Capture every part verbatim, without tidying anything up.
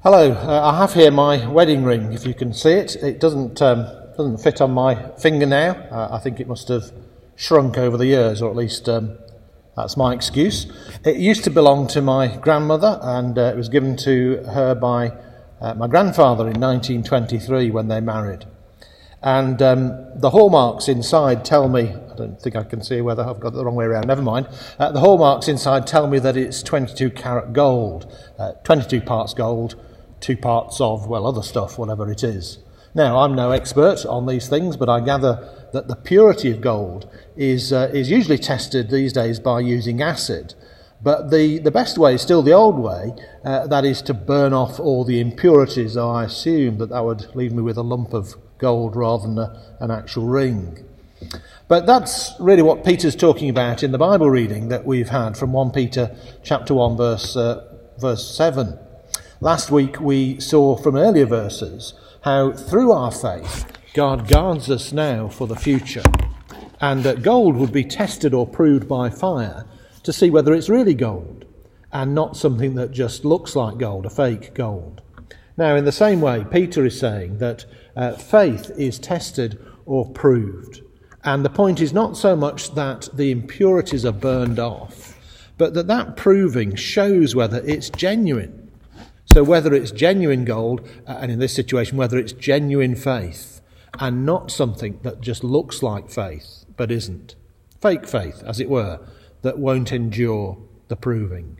Hello, uh, I have here my wedding ring, if you can see it. It doesn't um, doesn't fit on my finger now. Uh, I think it must have shrunk over the years, or at least um, that's my excuse. It used to belong to my grandmother, and uh, it was given to her by uh, my grandfather in nineteen twenty-three when they married. And um, the hallmarks inside tell me, I don't think I can see whether I've got it the wrong way around, never mind. Uh, the hallmarks inside tell me that it's twenty-two carat gold, uh, twenty-two parts gold, two parts of, well, other stuff, whatever it is. Now, I'm no expert on these things, but I gather that the purity of gold is uh, is usually tested these days by using acid. But the, the best way is still the old way, uh, that is to burn off all the impurities, though I assume that that would leave me with a lump of gold rather than a, an actual ring. But that's really what Peter's talking about in the Bible reading that we've had from First Peter chapter one, verse uh, verse seven. Last week we saw from earlier verses how through our faith God guards us now for the future, and that gold would be tested or proved by fire to see whether it's really gold and not something that just looks like gold, a fake gold. Now, in the same way, Peter is saying that uh, faith is tested or proved, and the point is not so much that the impurities are burned off, but that that proving shows whether it's genuine. So whether it's genuine gold, uh, and in this situation, whether it's genuine faith, and not something that just looks like faith, but isn't. Fake faith, as it were, that won't endure the proving.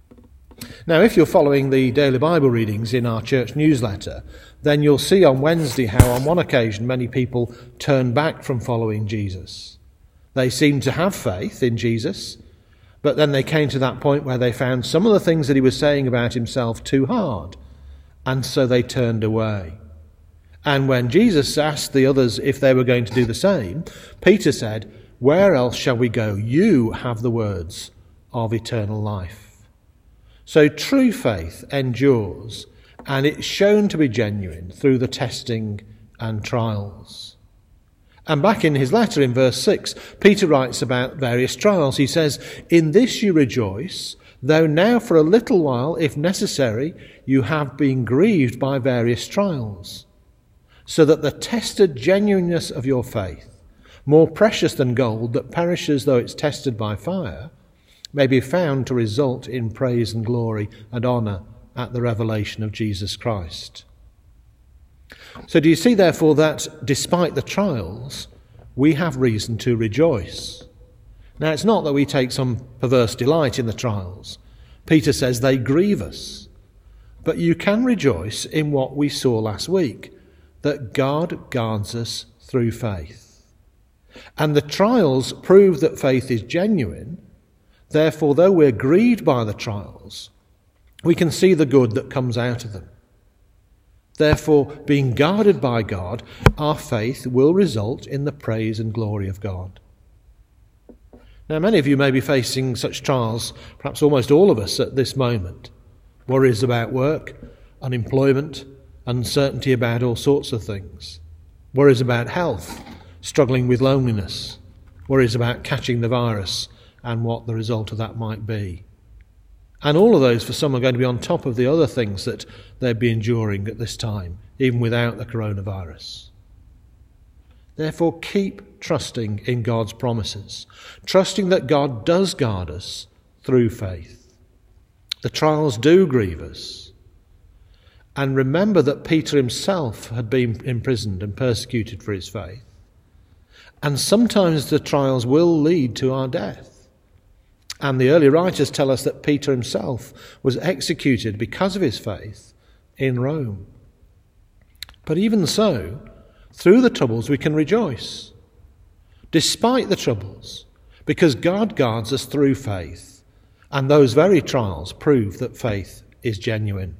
Now, if you're following the daily Bible readings in our church newsletter, then you'll see on Wednesday how on one occasion many people turned back from following Jesus. They seemed to have faith in Jesus, but then they came to that point where they found some of the things that he was saying about himself too hard, and so they turned away. And when Jesus asked the others if they were going to do the same, Peter said, "Where else shall we go? You have the words of eternal life." So true faith endures, and it's shown to be genuine through the testing and trials. And back in his letter in verse six, Peter writes about various trials. He says, "In this you rejoice, though now for a little while, if necessary, you have been grieved by various trials, so that the tested genuineness of your faith, more precious than gold that perishes though it's tested by fire, may be found to result in praise and glory and honour at the revelation of Jesus Christ." So do you see, therefore, that despite the trials, we have reason to rejoice? Now, it's not that we take some perverse delight in the trials. Peter says they grieve us. But you can rejoice in what we saw last week, that God guards us through faith. And the trials prove that faith is genuine. Therefore, though we're grieved by the trials, we can see the good that comes out of them. Therefore, being guarded by God, our faith will result in the praise and glory of God. Now, many of you may be facing such trials, perhaps almost all of us at this moment. Worries about work, unemployment, uncertainty about all sorts of things. Worries about health, struggling with loneliness. Worries about catching the virus and what the result of that might be. And all of those, for some, are going to be on top of the other things that they'd be enduring at this time, even without the coronavirus. Therefore, keep trusting in God's promises, trusting that God does guard us through faith. The trials do grieve us. And remember that Peter himself had been imprisoned and persecuted for his faith. And sometimes the trials will lead to our death. And the early writers tell us that Peter himself was executed because of his faith in Rome. But even so, through the troubles we can rejoice, despite the troubles, because God guards us through faith, and those very trials prove that faith is genuine.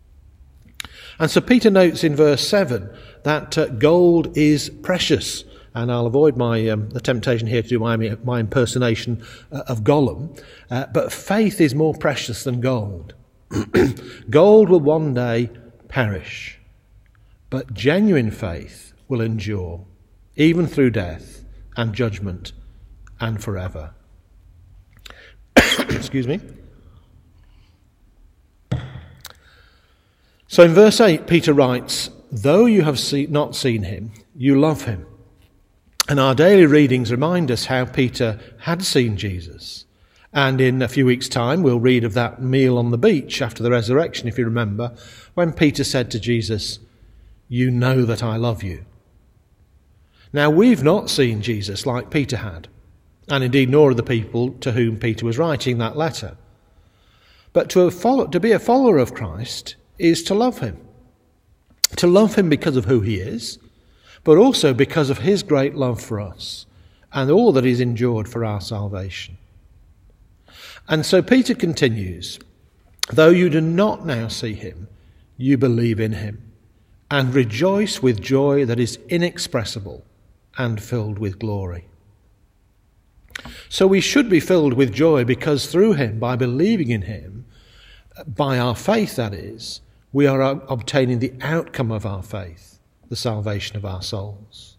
And so Peter notes in verse seven that uh, gold is precious. And I'll avoid my um, the temptation here to do my, my impersonation uh, of Gollum. Uh, but faith is more precious than gold. Gold will one day perish, but genuine faith will endure, even through death and judgment and forever. Excuse me. So in verse eight, Peter writes, though you have see, not seen him, you love him. And our daily readings remind us how Peter had seen Jesus. And in a few weeks' time, we'll read of that meal on the beach after the resurrection, if you remember, when Peter said to Jesus, you know that I love you. Now, we've not seen Jesus like Peter had, and indeed nor are the people to whom Peter was writing that letter. But to, follow, to be a follower of Christ is to love him. To love him because of who he is, but also because of his great love for us and all that he's endured for our salvation. And so Peter continues, though you do not now see him, you believe in him and rejoice with joy that is inexpressible and filled with glory. So we should be filled with joy because through him, by believing in him, by our faith that is, we are obtaining the outcome of our faith, the salvation of our souls.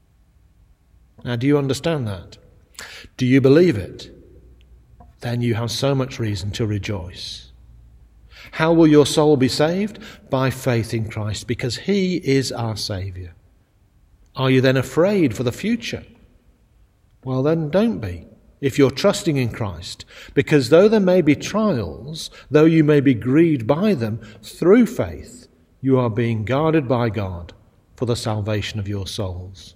Now, do you understand that? Do you believe it? Then you have so much reason to rejoice. How will your soul be saved? By faith in Christ, because he is our Saviour. Are you then afraid for the future? Well, then don't be, if you're trusting in Christ, because though there may be trials, though you may be grieved by them, through faith you are being guarded by God for the salvation of your souls.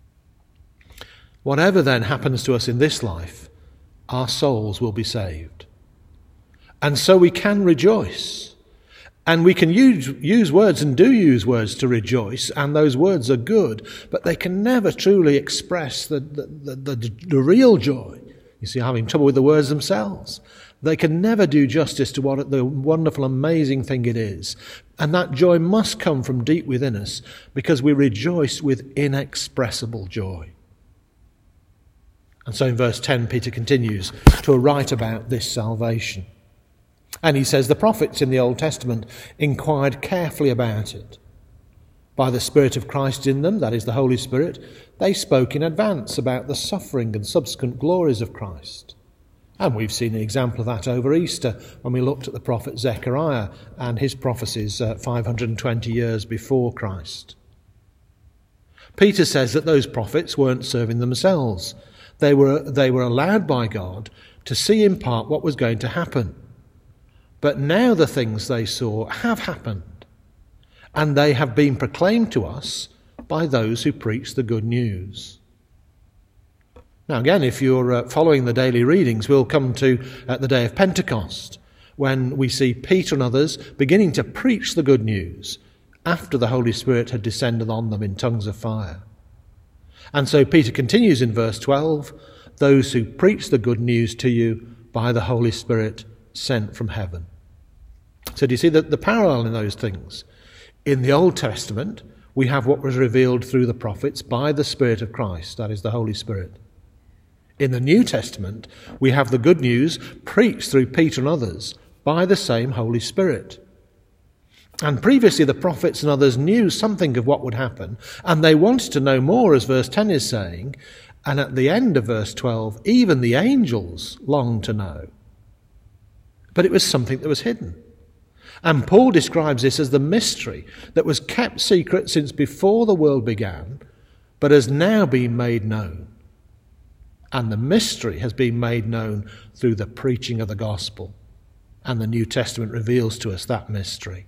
Whatever then happens to us in this life, our souls will be saved. And so we can rejoice. And we can use, use words and do use words to rejoice, and those words are good, but they can never truly express the, the, the, the, the real joy. You see, I'm having trouble with the words themselves. They can never do justice to what the wonderful, amazing thing it is. And that joy must come from deep within us, because we rejoice with inexpressible joy. And so in verse ten, Peter continues to write about this salvation. And he says the prophets in the Old Testament inquired carefully about it. By the Spirit of Christ in them, that is the Holy Spirit, they spoke in advance about the suffering and subsequent glories of Christ. And we've seen an example of that over Easter when we looked at the prophet Zechariah and his prophecies uh, five hundred twenty years before Christ. Peter says that those prophets weren't serving themselves. They were, they were allowed by God to see in part what was going to happen. But now the things they saw have happened, and they have been proclaimed to us by those who preach the good news. Now again, if you're uh, following the daily readings, we'll come to uh, the day of Pentecost, when we see Peter and others beginning to preach the good news after the Holy Spirit had descended on them in tongues of fire. And so Peter continues in verse twelve, those who preach the good news to you by the Holy Spirit sent from heaven. So do you see the, the parallel in those things? In the Old Testament, we have what was revealed through the prophets by the Spirit of Christ, that is the Holy Spirit. In the New Testament, we have the good news preached through Peter and others by the same Holy Spirit. And previously the prophets and others knew something of what would happen, and they wanted to know more, as verse ten is saying, and at the end of verse twelve, even the angels longed to know. But it was something that was hidden. And Paul describes this as the mystery that was kept secret since before the world began, but has now been made known. And the mystery has been made known through the preaching of the gospel. And the New Testament reveals to us that mystery.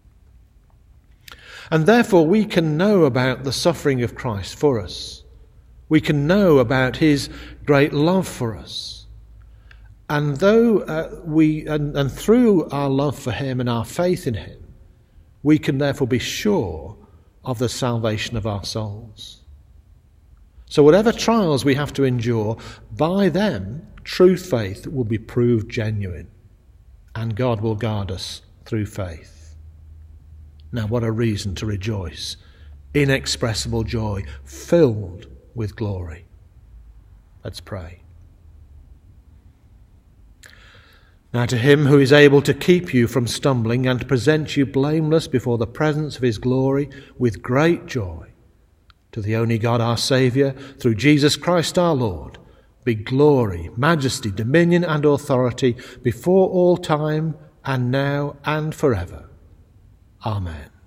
And therefore we can know about the suffering of Christ for us. We can know about his great love for us. And though uh, we, and, and through our love for him and our faith in him, we can therefore be sure of the salvation of our souls. So whatever trials we have to endure, by them, true faith will be proved genuine, and God will guard us through faith. Now, what a reason to rejoice. Inexpressible joy, filled with glory. Let's pray. Now to him who is able to keep you from stumbling and to present you blameless before the presence of his glory with great joy, to the only God our Saviour, through Jesus Christ our Lord, be glory, majesty, dominion and authority before all time and now and forever. Amen.